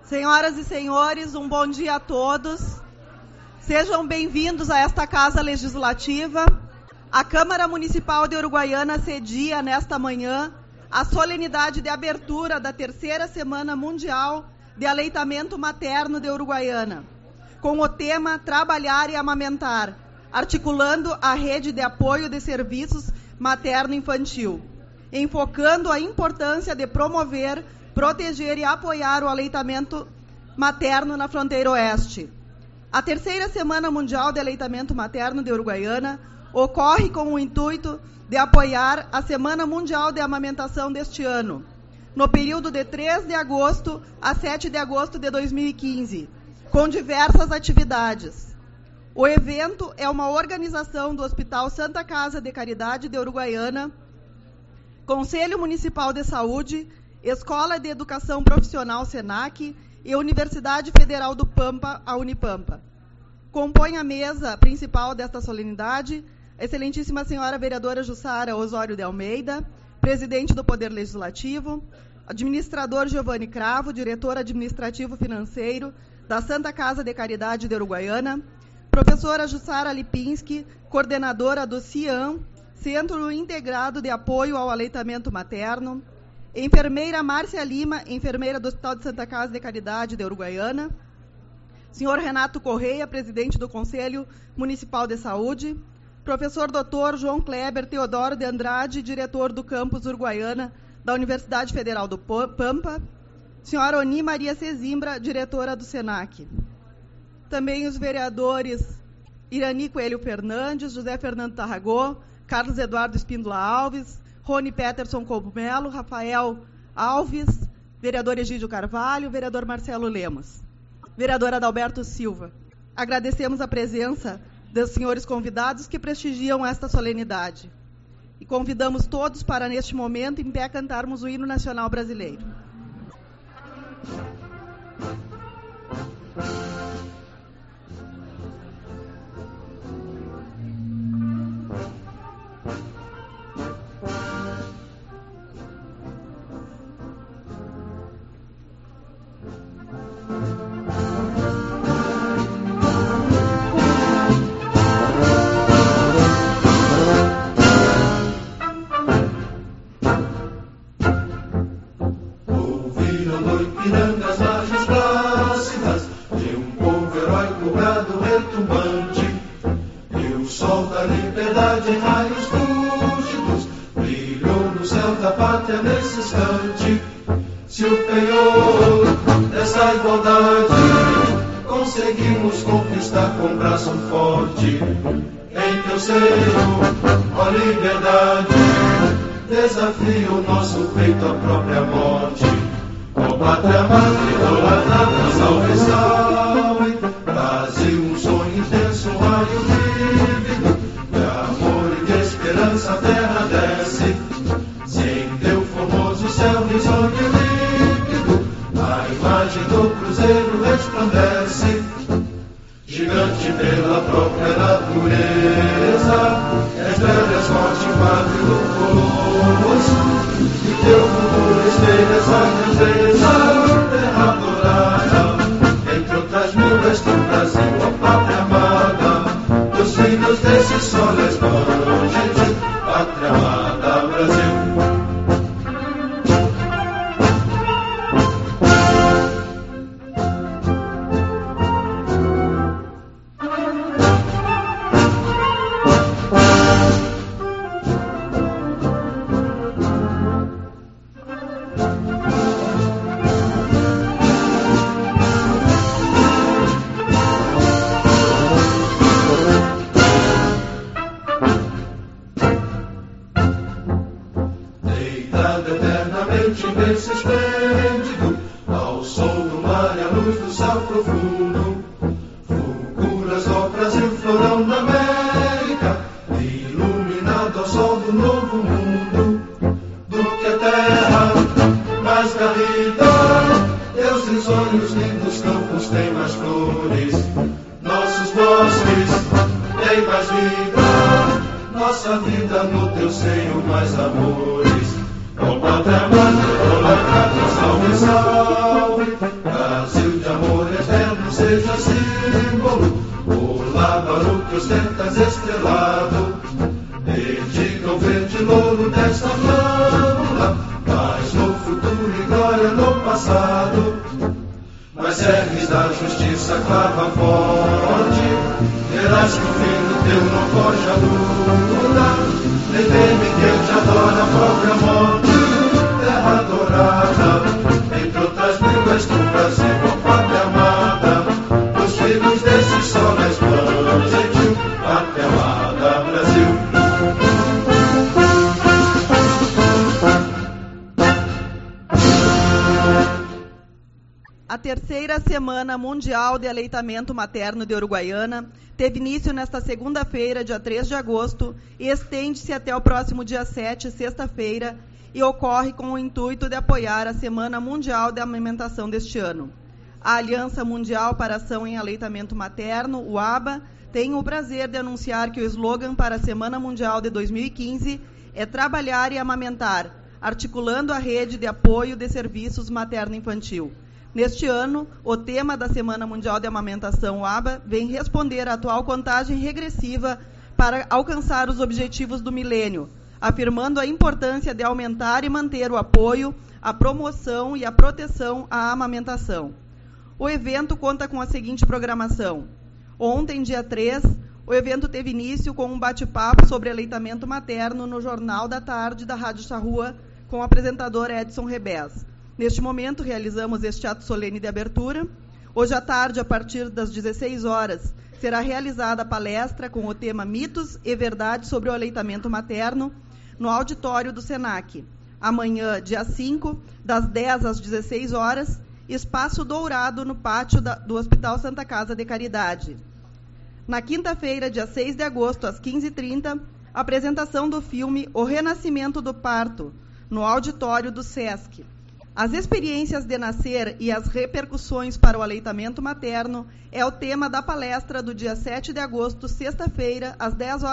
Senhoras e senhores, um bom dia a todos. Sejam bem-vindos a esta Casa Legislativa. A Câmara Municipal de Uruguaiana cedia nesta manhã a solenidade de abertura da 3ª Semana Mundial de Aleitamento Materno de Uruguaiana, com o tema Trabalhar e Amamentar, articulando a rede de apoio de serviços materno-infantil, enfocando a importância de promover, proteger e apoiar o aleitamento materno na fronteira oeste. A 3ª Semana Mundial de Aleitamento Materno de Uruguaiana ocorre com o intuito de apoiar a Semana Mundial de Amamentação deste ano, no período de 3 de agosto a 7 de agosto de 2015, com diversas atividades. O evento é uma organização do Hospital Santa Casa de Caridade de Uruguaiana, Conselho Municipal de Saúde, Escola de Educação Profissional SENAC e Universidade Federal do Pampa, a Unipampa. Compõe a mesa principal desta solenidade a excelentíssima senhora vereadora Jussara Osório de Almeida, presidente do Poder Legislativo, administrador Giovanni Cravo, diretor administrativo financeiro da Santa Casa de Caridade de Uruguaiana, professora Jussara Lipinski, coordenadora do CIAM, Centro Integrado de Apoio ao Aleitamento Materno, enfermeira Márcia Lima, enfermeira do Hospital de Santa Casa de Caridade de Uruguaiana, senhor Renato Correia, presidente do Conselho Municipal de Saúde, professor Dr. João Kleber Teodoro de Andrade, diretor do campus Uruguaiana da Universidade Federal do Pampa, senhora Oni Maria Cezimbra, diretora do SENAC. Também os vereadores Irani Coelho Fernandes, José Fernando Tarragó, Carlos Eduardo Espíndola Alves, Rony Peterson Cogumelo, Rafael Alves, vereador Egídio Carvalho, vereador Marcelo Lemos, vereadora Adalberto Silva. Agradecemos a presença dos senhores convidados que prestigiam esta solenidade. E convidamos todos para, neste momento, em pé, cantarmos o hino nacional brasileiro. Conseguimos conquistar com braço forte. Em teu seio, ó liberdade, desafia o nosso peito à própria morte. Ó pátria amada, idolatrada, salve, salve. Brasil, um sonho intenso, um raio vívido de amor e de esperança a terra desce. Se em teu formoso céu risonho líquido a imagem do cruzeiro resplandece, gigante pela própria natureza, és velha sorte, padre do colosso, e teu futuro espelha essa grandeza, terra adorada, entre outras mil és tu Brasil, ó pátria amada, dos filhos desse sol és gente, pátria amada Brasil. Berço esplêndido, ao som do mar e à luz do céu profundo, fulguras ao Brasil, florão da América, iluminado ao sol do novo mundo, do que a terra mais garrida, teus risonhos lindos campos têm mais flores, nossos bosques têm mais vida, nossa vida no teu seio mais amores. Ó pátria amada, olá, casa, salve, salve. Brasil de amor eterno seja símbolo. Olá, barulho que ostentas estrelado. Dedica o verde louro desta flâmula. Paz no futuro e glória no passado. Mas ergues da justiça clava forte. Verás que o filho teu não foge à luta. Nem teme que ele te adora a própria morte. Terra adorada, entre outras mil és tu, Brasil, ó pátria amada. Os filhos desse sol nas mãos em ti, pátria amada, Brasil. A terceira Semana Mundial de Aleitamento Materno de Uruguaiana teve início nesta segunda-feira, dia 3 de agosto, e estende-se até o próximo dia 7, sexta-feira, e ocorre com o intuito de apoiar a Semana Mundial de Amamentação deste ano. A Aliança Mundial para Ação em Aleitamento Materno, o ABA, tem o prazer de anunciar que o slogan para a Semana Mundial de 2015 é Trabalhar e Amamentar, articulando a rede de apoio de serviços materno-infantil. Neste ano, o tema da Semana Mundial de Amamentação, o ABA, vem responder à atual contagem regressiva para alcançar os objetivos do milênio, afirmando a importância de aumentar e manter o apoio, a promoção e a proteção à amamentação. O evento conta com a seguinte programação. Ontem, dia 3, o evento teve início com um bate-papo sobre aleitamento materno no Jornal da Tarde da Rádio Charrua, com o apresentador Edson Rebés. Neste momento, realizamos este ato solene de abertura. Hoje à tarde, a partir das 16 horas, será realizada a palestra com o tema Mitos e Verdades sobre o Aleitamento Materno, no auditório do SENAC. Amanhã, dia 5, das 10 às 16 horas, Espaço Dourado, no pátio do Hospital Santa Casa de Caridade. Na quinta-feira, dia 6 de agosto, às 15h30, apresentação do filme O Renascimento do Parto, no auditório do SESC. As experiências de nascer e as repercussões para o aleitamento materno é o tema da palestra do dia 7 de agosto, sexta-feira, às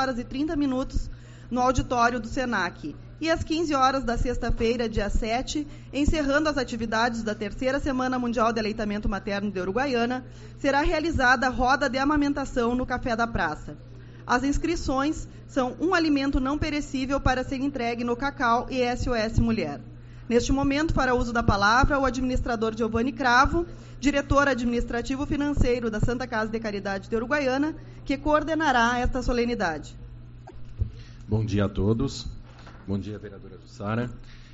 10h30, no auditório do SENAC. E às 15 horas da sexta-feira, dia 7, encerrando as atividades da terceira Semana Mundial de Aleitamento Materno de Uruguaiana, será realizada a roda de amamentação no Café da Praça. As inscrições são um alimento não perecível para ser entregue no Cacau e SOS Mulher. Neste momento, fará uso da palavra o administrador Giovanni Cravo, diretor administrativo financeiro da Santa Casa de Caridade de Uruguaiana, que coordenará esta solenidade. Bom dia a todos. Bom dia, vereadora Jussara.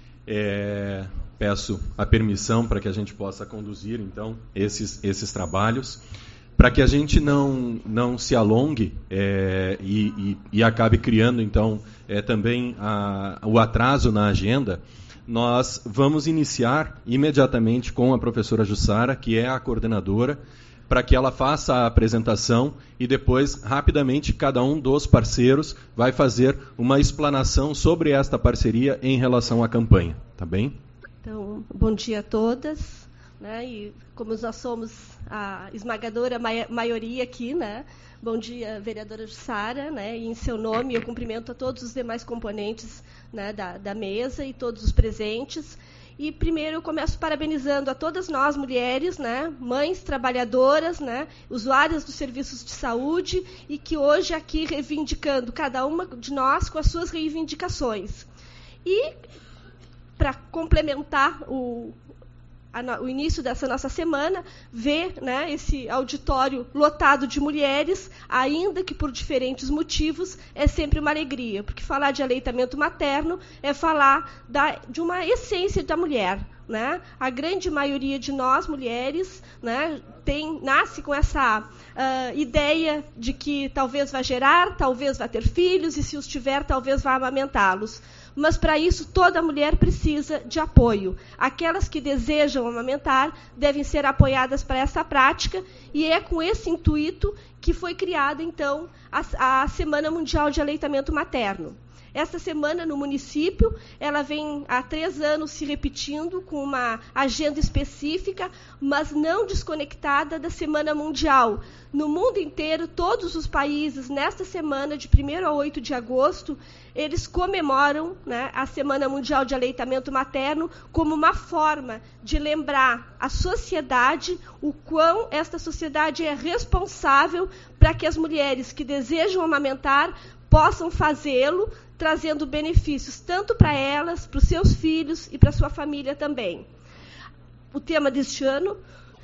Peço a permissão para que a gente possa conduzir, então, esses trabalhos, para que a gente não se alongue e acabe criando, então, também o atraso na agenda. Nós vamos iniciar imediatamente com a professora Jussara, que é a coordenadora, para que ela faça a apresentação e depois, rapidamente, cada um dos parceiros vai fazer uma explanação sobre esta parceria em relação à campanha. Tá bem? Então, bom dia a todas. Né? E como nós somos a esmagadora maioria aqui, né? Bom dia, vereadora Jussara, né? E em seu nome eu cumprimento a todos os demais componentes, né, da mesa e todos os presentes. E primeiro eu começo parabenizando a todas nós mulheres, né, mães trabalhadoras, né, usuárias dos serviços de saúde e que hoje aqui reivindicando cada uma de nós com as suas reivindicações. E para complementar o início dessa nossa semana, ver, né, esse auditório lotado de mulheres, ainda que por diferentes motivos, é sempre uma alegria, porque falar de aleitamento materno é falar de uma essência da mulher. Né? A grande maioria de nós, mulheres, né, nasce com essa ideia de que talvez vai gerar, talvez vai ter filhos, e se os tiver, talvez vai amamentá-los. Mas, para isso, toda mulher precisa de apoio. Aquelas que desejam amamentar devem ser apoiadas para essa prática, e é com esse intuito que foi criada, então, a Semana Mundial de Aleitamento Materno. Essa semana, no município, ela vem há 3 anos se repetindo com uma agenda específica, mas não desconectada da Semana Mundial. No mundo inteiro, todos os países, nesta semana, de 1º a 8 de agosto, eles comemoram, né, a Semana Mundial de Aleitamento Materno como uma forma de lembrar a sociedade o quão esta sociedade é responsável para que as mulheres que desejam amamentar possam fazê-lo, trazendo benefícios tanto para elas, para os seus filhos e para a sua família também. O tema deste ano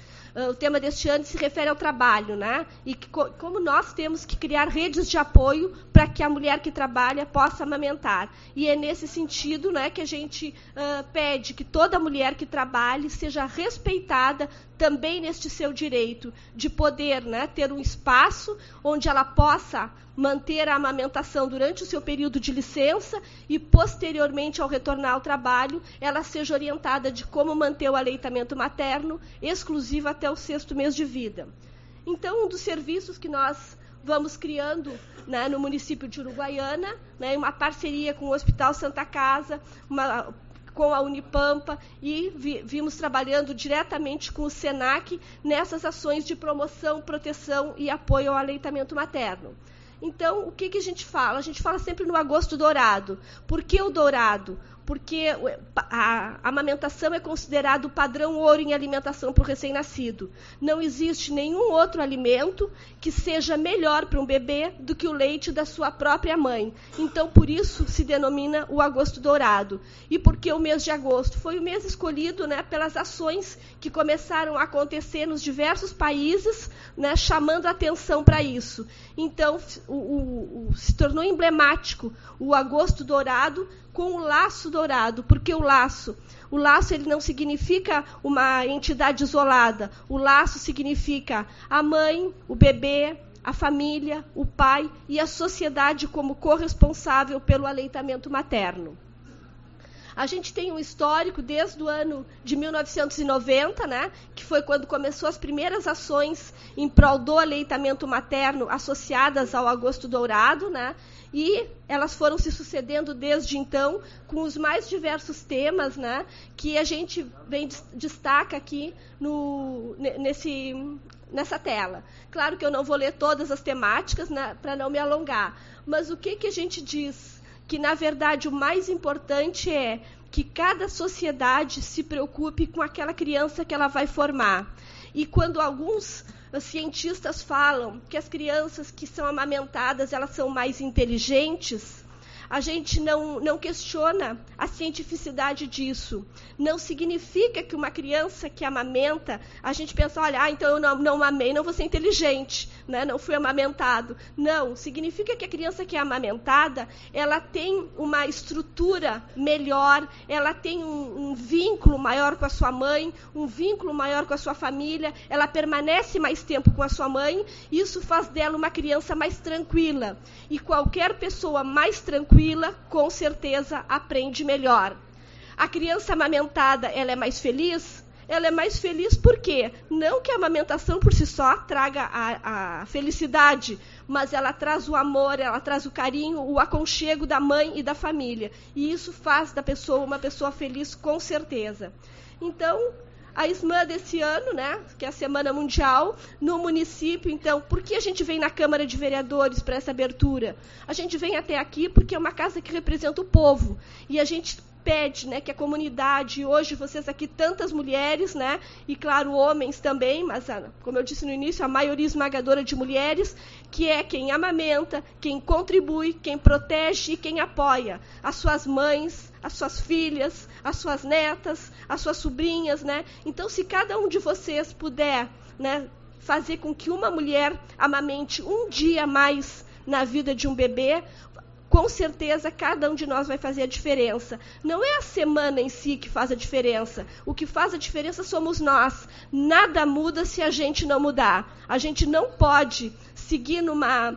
se refere ao trabalho, né? E como nós temos que criar redes de apoio para que a mulher que trabalha possa amamentar. E é nesse sentido, né, que a gente pede que toda mulher que trabalhe seja respeitada também neste seu direito de poder, né, ter um espaço onde ela possa manter a amamentação durante o seu período de licença e, posteriormente, ao retornar ao trabalho, ela seja orientada de como manter o aleitamento materno exclusivo até o 6º mês de vida. Então, um dos serviços que nós vamos criando, né, no município de Uruguaiana, né, uma parceria com o Hospital Santa Casa, com a Unipampa, e vimos trabalhando diretamente com o SENAC nessas ações de promoção, proteção e apoio ao aleitamento materno. Então, o que a gente fala? A gente fala sempre no agosto dourado. Por que o dourado? Porque a amamentação é considerado o padrão ouro em alimentação para o recém-nascido. Não existe nenhum outro alimento que seja melhor para um bebê do que o leite da sua própria mãe. Então, por isso, se denomina o agosto dourado. E por que o mês de agosto? Foi o mês escolhido, né, pelas ações que começaram a acontecer nos diversos países, né, chamando a atenção para isso. Então, se tornou emblemático o agosto dourado com o laço dourado. Porque o laço ele não significa uma entidade isolada. O laço significa a mãe, o bebê, a família, o pai e a sociedade como corresponsável pelo aleitamento materno. A gente tem um histórico desde o ano de 1990, né, que foi quando começou as primeiras ações em prol do aleitamento materno associadas ao agosto dourado, né, e elas foram se sucedendo desde então com os mais diversos temas, né, que a gente destaca aqui nessa tela. Claro que eu não vou ler todas as temáticas, né, para não me alongar, mas o que a gente diz? Que, na verdade, o mais importante é que cada sociedade se preocupe com aquela criança que ela vai formar. E quando alguns cientistas falam que as crianças que são amamentadas elas são mais inteligentes, a gente não questiona a cientificidade disso. Não significa que uma criança que amamenta, a gente pensa, olha, então eu não mamei, não vou ser inteligente, né? Não fui amamentado. Não, significa que a criança que é amamentada, ela tem uma estrutura melhor, ela tem um vínculo maior com a sua mãe, um vínculo maior com a sua família, ela permanece mais tempo com a sua mãe, isso faz dela uma criança mais tranquila. E qualquer pessoa mais tranquila, com certeza, aprende melhor. A criança amamentada, ela é mais feliz? Ela é mais feliz por quê? Não que a amamentação por si só traga a felicidade, mas ela traz o amor, ela traz o carinho, o aconchego da mãe e da família. E isso faz da pessoa uma pessoa feliz, com certeza. Então, a SMAN desse ano, né, que é a Semana Mundial, no município, então, por que a gente vem na Câmara de Vereadores para essa abertura? A gente vem até aqui porque é uma casa que representa o povo. E a gente pede, né, que a comunidade, hoje vocês aqui, tantas mulheres, né, e claro, homens também, mas, como eu disse no início, a maioria esmagadora de mulheres, que é quem amamenta, quem contribui, quem protege e quem apoia as suas mães, as suas filhas, as suas netas, as suas sobrinhas, né? Então, se cada um de vocês puder, né, fazer com que uma mulher amamente um dia mais na vida de um bebê, com certeza, cada um de nós vai fazer a diferença. Não é a semana em si que faz a diferença. O que faz a diferença somos nós. Nada muda se a gente não mudar. A gente não pode seguir numa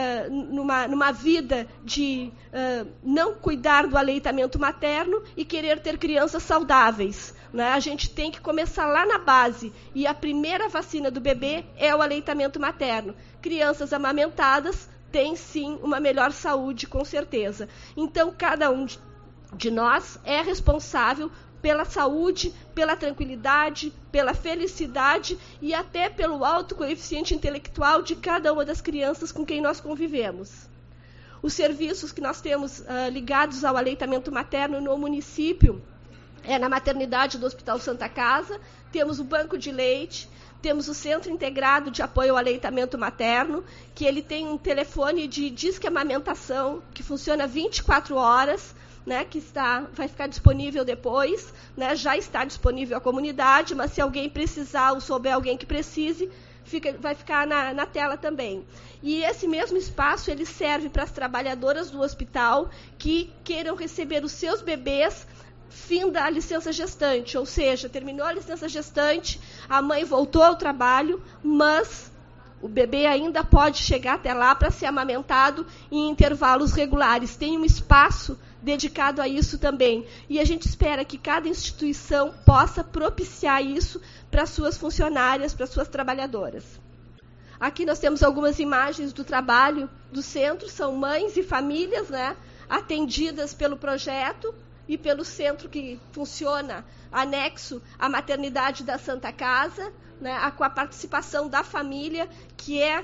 vida de não cuidar do aleitamento materno e querer ter crianças saudáveis. Né? A gente tem que começar lá na base. E a primeira vacina do bebê é o aleitamento materno. Crianças amamentadas tem sim uma melhor saúde, com certeza. Então, cada um de nós é responsável pela saúde, pela tranquilidade, pela felicidade e até pelo alto coeficiente intelectual de cada uma das crianças com quem nós convivemos. Os serviços que nós temos ligados ao aleitamento materno no município é na maternidade do Hospital Santa Casa, temos o banco de leite, temos o Centro Integrado de Apoio ao Aleitamento Materno, que ele tem um telefone de disque amamentação que funciona 24 horas, né, que vai ficar disponível depois, né, já está disponível à comunidade, mas se alguém precisar ou souber alguém que precise, vai ficar na tela também. E esse mesmo espaço ele serve para as trabalhadoras do hospital que queiram receber os seus bebês fim da licença gestante, ou seja, terminou a licença gestante, a mãe voltou ao trabalho, mas o bebê ainda pode chegar até lá para ser amamentado em intervalos regulares. Tem um espaço dedicado a isso também. E a gente espera que cada instituição possa propiciar isso para suas funcionárias, para suas trabalhadoras. Aqui nós temos algumas imagens do trabalho do centro, são mães e famílias, né, atendidas pelo projeto e pelo centro que funciona anexo à maternidade da Santa Casa, né, com a participação da família, que é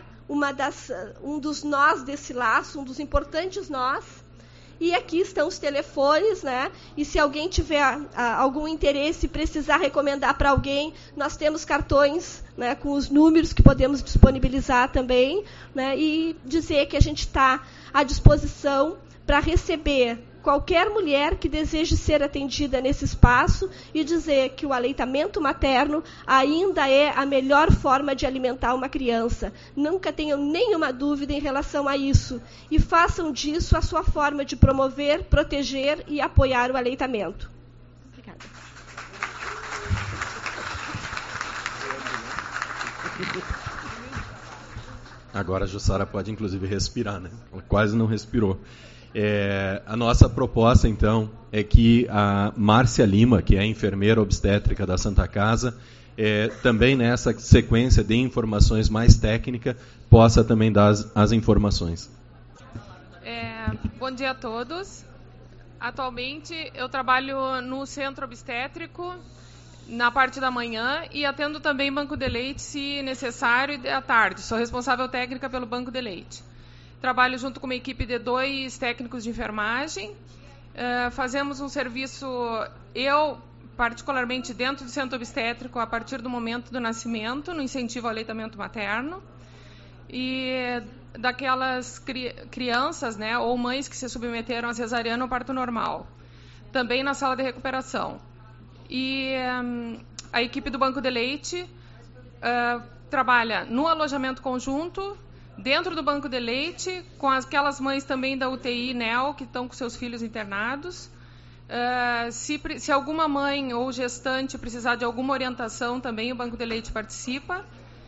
um dos nós desse laço, um dos importantes nós. E aqui estão os telefones, né? E se alguém tiver algum interesse e precisar recomendar para alguém, nós temos cartões, né, com os números que podemos disponibilizar também, né? E dizer que a gente está à disposição para receber qualquer mulher que deseje ser atendida nesse espaço e dizer que o aleitamento materno ainda é a melhor forma de alimentar uma criança. Nunca tenham nenhuma dúvida em relação a isso. E façam disso a sua forma de promover, proteger e apoiar o aleitamento. Obrigada. Agora a Jussara pode, inclusive, respirar, né? Ela quase não respirou. A nossa proposta, então, é que a Márcia Lima, que é a enfermeira obstétrica da Santa Casa, também nessa sequência de informações mais técnicas, possa também dar as informações. Bom dia a todos. Atualmente, eu trabalho no centro obstétrico, na parte da manhã, e atendo também banco de leite, se necessário, e à tarde. Sou responsável técnica pelo banco de leite. Trabalho junto com uma equipe de 2 técnicos de enfermagem. Fazemos um serviço, eu particularmente dentro do centro obstétrico, a partir do momento do nascimento, no incentivo ao aleitamento materno. E daquelas crianças, né, ou mães que se submeteram a cesariana ou parto normal. Também na sala de recuperação. E a equipe do banco de leite trabalha no alojamento conjunto, dentro do banco de leite, com aquelas mães também da UTI NEL, que estão com seus filhos internados. Se alguma mãe ou gestante precisar de alguma orientação, também o banco de leite participa.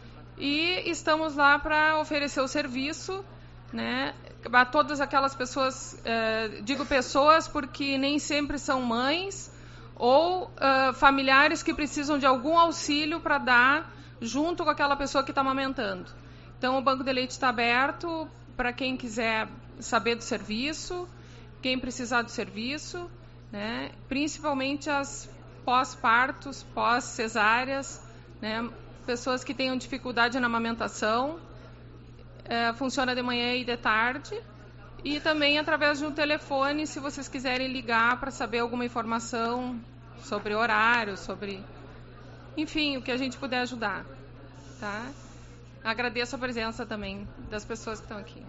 E estamos lá para oferecer o serviço, né, a todas aquelas pessoas, digo pessoas porque nem sempre são mães, ou familiares que precisam de algum auxílio para dar junto com aquela pessoa que está amamentando. Então, o banco de leite está aberto para quem quiser saber do serviço, quem precisar do serviço, né? Principalmente as pós-partos, pós-cesáreas, né? Pessoas que tenham dificuldade na amamentação. Funciona de manhã e de tarde. E também através de um telefone, se vocês quiserem ligar para saber alguma informação sobre horário, sobre... Enfim, o que a gente puder ajudar. Tá? Agradeço a presença também das pessoas que estão aqui.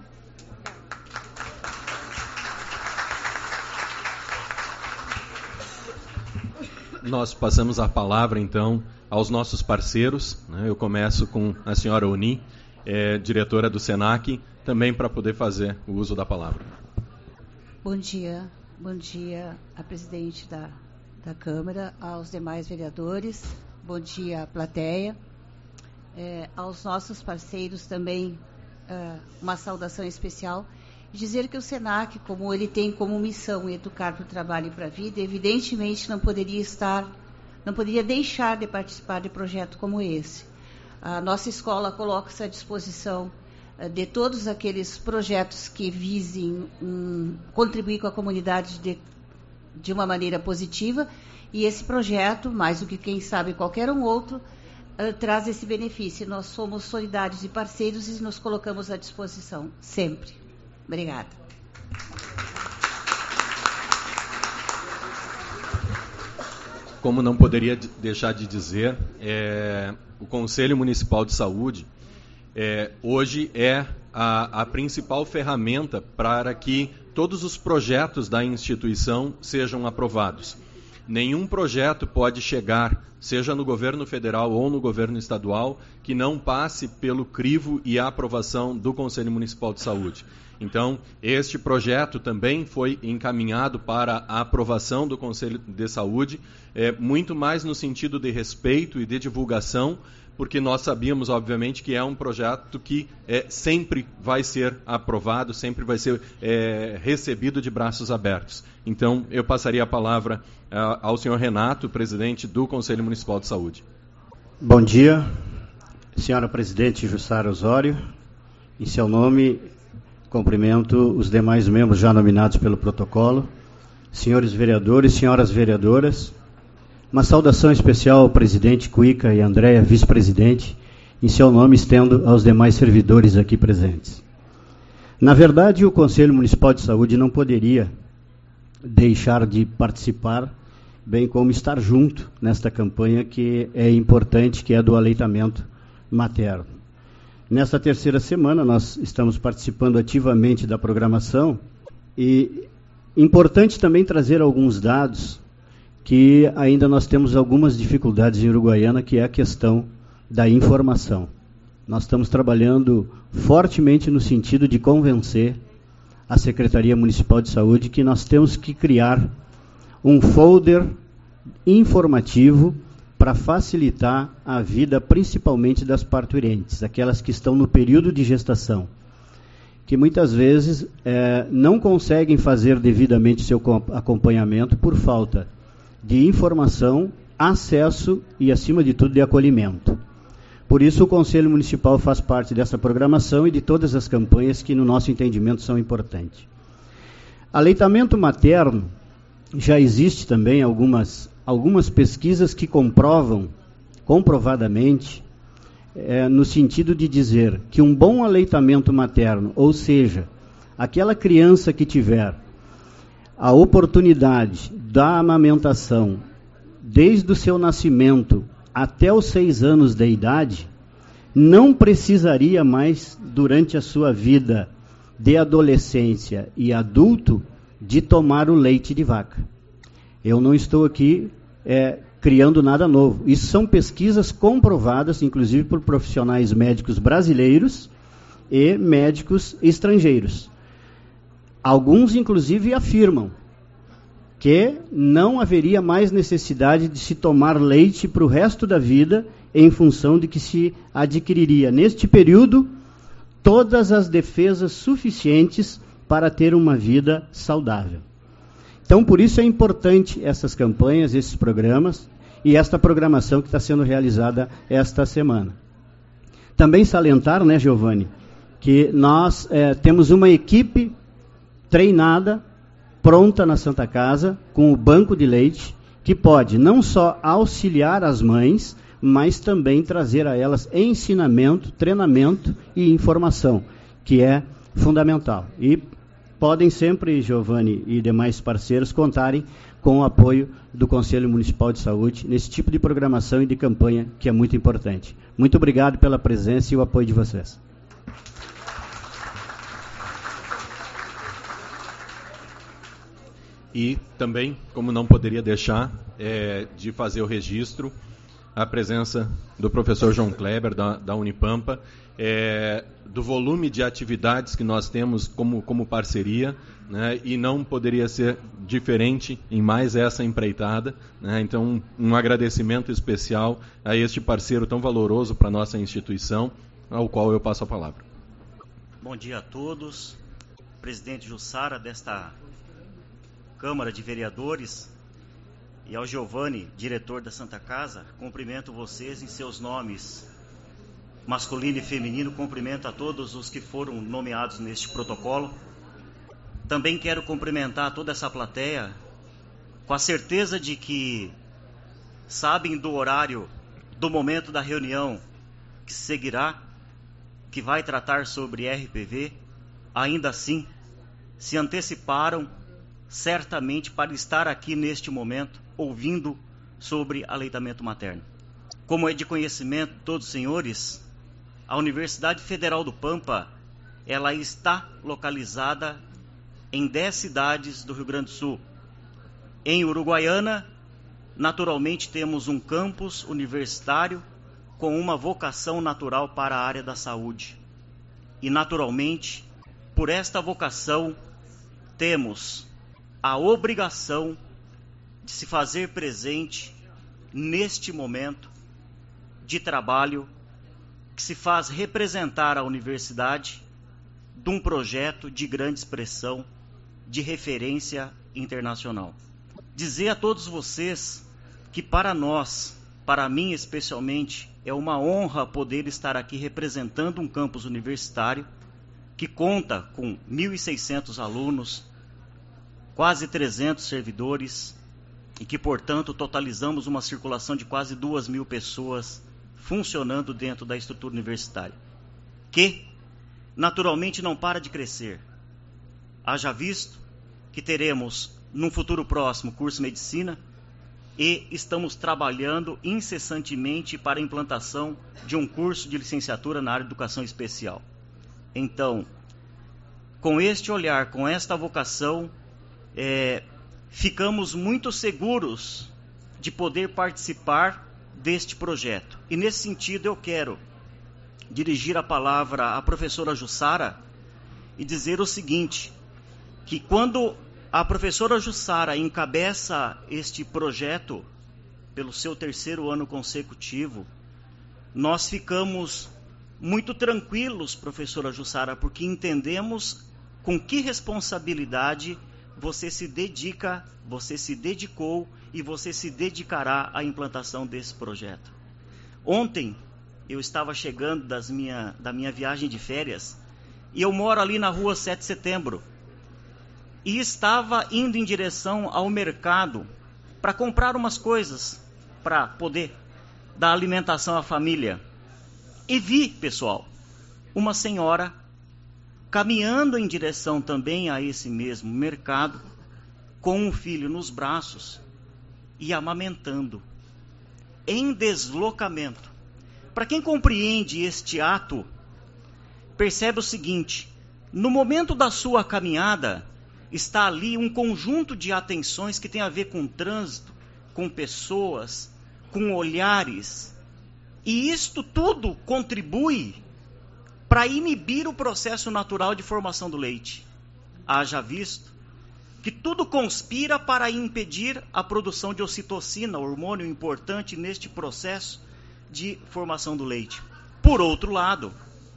Nós passamos a palavra, então, aos nossos parceiros, né? Eu começo com a senhora Oni, diretora do SENAC, também para poder fazer o uso da palavra. Bom dia à presidente da Câmara, aos demais vereadores, bom dia à plateia. Aos nossos parceiros também uma saudação especial. Dizer que o SENAC, como ele tem como missão educar para o trabalho e para a vida, evidentemente não poderia deixar de participar de projeto como esse. A nossa escola coloca-se à disposição de todos aqueles projetos que visem contribuir com a comunidade de uma maneira positiva, e esse projeto, mais do que quem sabe qualquer outro, traz esse benefício. Nós somos solidários e parceiros e nos colocamos à disposição, sempre. Obrigada. Como não poderia deixar de dizer, o Conselho Municipal de Saúde hoje é a principal ferramenta para que todos os projetos da instituição sejam aprovados. Nenhum projeto pode chegar, seja no governo federal ou no governo estadual, que não passe pelo crivo e a aprovação do Conselho Municipal de Saúde. Então, este projeto também foi encaminhado para a aprovação do Conselho de Saúde, muito mais no sentido de respeito e de divulgação, porque nós sabíamos, obviamente, que é um projeto que sempre vai ser aprovado, sempre vai ser recebido de braços abertos. Então, eu passaria a palavra ao senhor Renato, presidente do Conselho Municipal de Saúde. Bom dia, senhora presidente Jussara Osório. Em seu nome, cumprimento os demais membros já nominados pelo protocolo, senhores vereadores, senhoras vereadoras. Uma saudação especial ao presidente Cuica e Andréia, vice-presidente, em seu nome estendo aos demais servidores aqui presentes. Na verdade, o Conselho Municipal de Saúde não poderia deixar de participar, bem como estar junto nesta campanha que é importante, que é do aleitamento materno. Nesta terceira semana, nós estamos participando ativamente da programação e importante também trazer alguns dados que ainda nós temos algumas dificuldades em Uruguaiana, que é a questão da informação. Nós estamos trabalhando fortemente no sentido de convencer a Secretaria Municipal de Saúde que nós temos que criar um folder informativo para facilitar a vida, principalmente das parturientes, aquelas que estão no período de gestação, que muitas vezes não conseguem fazer devidamente seu acompanhamento por falta de informação, acesso e, acima de tudo, de acolhimento. Por isso, o Conselho Municipal faz parte dessa programação e de todas as campanhas que, no nosso entendimento, são importantes. Aleitamento materno, já existe também algumas pesquisas que comprovam, comprovadamente, no sentido de dizer que um bom aleitamento materno, ou seja, aquela criança que tiver a oportunidade da amamentação desde o seu nascimento até os 6 anos de idade, não precisaria mais, durante a sua vida de adolescência e adulto, de tomar o leite de vaca. Eu não estou aqui criando nada novo. Isso são pesquisas comprovadas, inclusive por profissionais médicos brasileiros e médicos estrangeiros. Alguns, inclusive, afirmam que não haveria mais necessidade de se tomar leite para o resto da vida, em função de que se adquiriria, neste período, todas as defesas suficientes para ter uma vida saudável. Então, por isso é importante essas campanhas, esses programas e esta programação que está sendo realizada esta semana. Também salientar, né, Giovanni, que nós temos uma equipe treinada, pronta na Santa Casa, com o banco de leite, que pode não só auxiliar as mães, mas também trazer a elas ensinamento, treinamento e informação, que é fundamental. E podem sempre, Giovanni e demais parceiros, contarem com o apoio do Conselho Municipal de Saúde nesse tipo de programação e de campanha que é muito importante. Muito obrigado pela presença e o apoio de vocês. E também, como não poderia deixar de fazer o registro, a presença do professor João Kleber, da Unipampa, do volume de atividades que nós temos como parceria, né, e não poderia ser diferente em mais essa empreitada, né. Então, um agradecimento especial a este parceiro tão valoroso para a nossa instituição, ao qual eu passo a palavra. Bom dia a todos. Presidente Jussara desta Câmara de Vereadores, e ao Giovanni, diretor da Santa Casa, cumprimento vocês em seus nomes masculino e feminino, cumprimento a todos os que foram nomeados neste protocolo. Também quero cumprimentar toda essa plateia, com a certeza de que sabem do horário, do momento da reunião que seguirá, que vai tratar sobre RPV. Ainda assim, se anteciparam certamente para estar aqui neste momento, ouvindo sobre aleitamento materno. Como é de conhecimento de todos os senhores, a Universidade Federal do Pampa, ela está localizada em 10 cidades do Rio Grande do Sul. Em Uruguaiana, naturalmente temos um campus universitário com uma vocação natural para a área da saúde. E naturalmente, por esta vocação, temos a obrigação de se fazer presente neste momento de trabalho que se faz representar a universidade de um projeto de grande expressão, de referência internacional. Dizer a todos vocês que para nós, para mim especialmente, é uma honra poder estar aqui representando um campus universitário que conta com 1.600 alunos, quase 300 servidores e que, portanto, totalizamos uma circulação de quase 2.000 pessoas funcionando dentro da estrutura universitária, que naturalmente não para de crescer. Haja visto que teremos, num futuro próximo, curso de medicina e estamos trabalhando incessantemente para a implantação de um curso de licenciatura na área de educação especial. Então, com este olhar, com esta vocação, ficamos muito seguros de poder participar deste projeto. E nesse sentido eu quero dirigir a palavra à professora Jussara e dizer o seguinte, que quando a professora Jussara encabeça este projeto pelo seu 3º ano consecutivo, nós ficamos muito tranquilos, professora Jussara, porque entendemos com que responsabilidade você se dedica, você se dedicou e você se dedicará à implantação desse projeto. Ontem, eu estava chegando da minha viagem de férias e eu moro ali na rua 7 de setembro e estava indo em direção ao mercado para comprar umas coisas para poder dar alimentação à família. E vi, pessoal, uma senhora caminhando em direção também a esse mesmo mercado, com um filho nos braços e amamentando, em deslocamento. Para quem compreende este ato, percebe o seguinte, no momento da sua caminhada, está ali um conjunto de atenções que tem a ver com trânsito, com pessoas, com olhares, e isto tudo contribui para inibir o processo natural de formação do leite. Haja visto que tudo conspira para impedir a produção de ocitocina, hormônio importante neste processo de formação do leite. Por outro lado,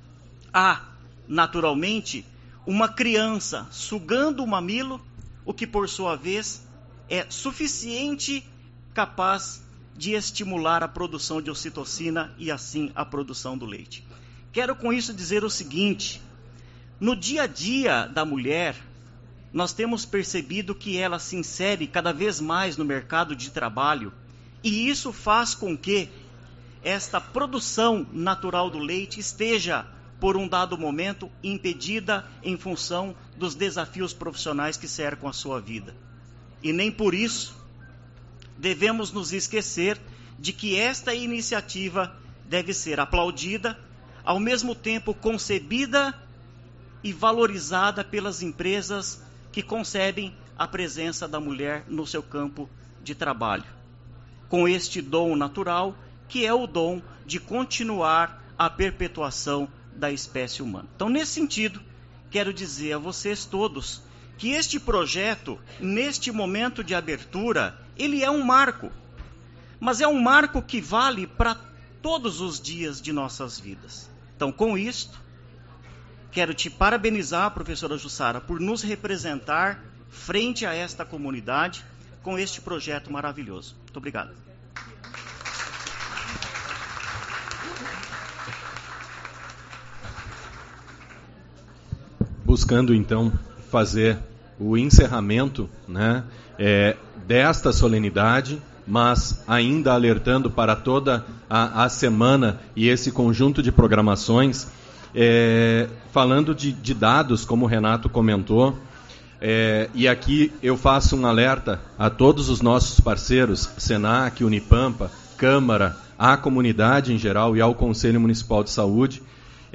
há, naturalmente, uma criança sugando o mamilo, o que, por sua vez, é suficiente capaz de estimular a produção de ocitocina e, assim, a produção do leite. Quero com isso dizer o seguinte, no dia a dia da mulher, nós temos percebido que ela se insere cada vez mais no mercado de trabalho e isso faz com que esta produção natural do leite esteja, por um dado momento, impedida em função dos desafios profissionais que cercam a sua vida. E nem por isso devemos nos esquecer de que esta iniciativa deve ser aplaudida, ao mesmo tempo concebida e valorizada pelas empresas que concebem a presença da mulher no seu campo de trabalho, com este dom natural, que é o dom de continuar a perpetuação da espécie humana. Então, nesse sentido, quero dizer a vocês todos que este projeto, neste momento de abertura, ele é um marco, mas é um marco que vale para todos os dias de nossas vidas. Então, com isto, quero te parabenizar, professora Jussara, por nos representar frente a esta comunidade com este projeto maravilhoso. Muito obrigado. buscando então fazer o encerramento, né, desta solenidade, mas ainda alertando para toda a semana e esse conjunto de programações, falando de dados, como o Renato comentou, e aqui eu faço um alerta a todos os nossos parceiros, Senac, Unipampa, Câmara, à comunidade em geral e ao Conselho Municipal de Saúde.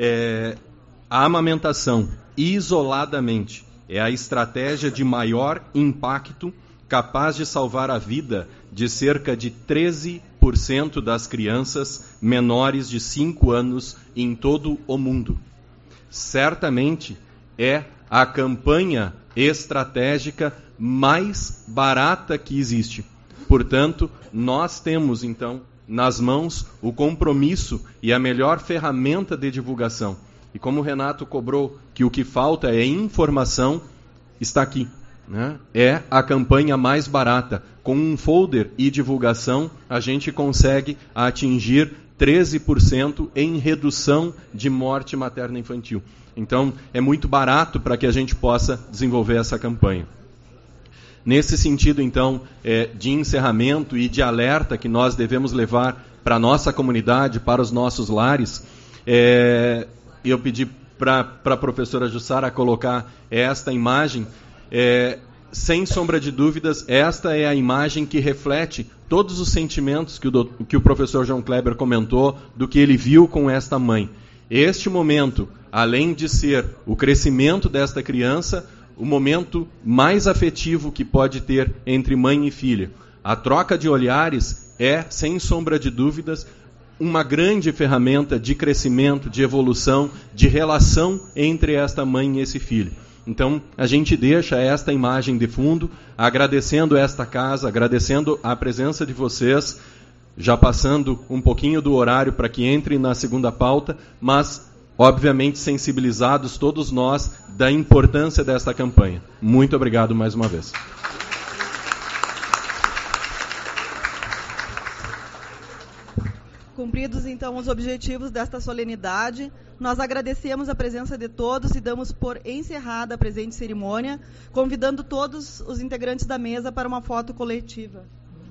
A amamentação, isoladamente, é a estratégia de maior impacto, capaz de salvar a vida de cerca de 13% das crianças menores de 5 anos em todo o mundo. Certamente é a campanha estratégica mais barata que existe. Portanto, nós temos, então, nas mãos o compromisso e a melhor ferramenta de divulgação. E como o Renato cobrou que o que falta é informação, está aqui, né? É a campanha mais barata. Com um folder e divulgação, a gente consegue atingir 13% em redução de morte materna infantil. Então, é muito barato para que a gente possa desenvolver essa campanha. Nesse sentido, então, de encerramento e de alerta que nós devemos levar para a nossa comunidade, para os nossos lares, eu pedi para a professora Jussara colocar esta imagem. Sem sombra de dúvidas, esta é a imagem que reflete todos os sentimentos que o professor João Kleber comentou do que ele viu com esta mãe. Este momento, além de ser o crescimento desta criança, o momento mais afetivo que pode ter entre mãe e filha. A troca de olhares é, sem sombra de dúvidas, uma grande ferramenta de crescimento, de evolução, de relação entre esta mãe e esse filho. Então, a gente deixa esta imagem de fundo, agradecendo esta casa, agradecendo a presença de vocês, já passando um pouquinho do horário para que entre na segunda pauta, mas, obviamente, sensibilizados todos nós da importância desta campanha. Muito obrigado mais uma vez. Cumpridos, então, os objetivos desta solenidade, nós agradecemos a presença de todos e damos por encerrada a presente cerimônia, convidando todos os integrantes da mesa para uma foto coletiva.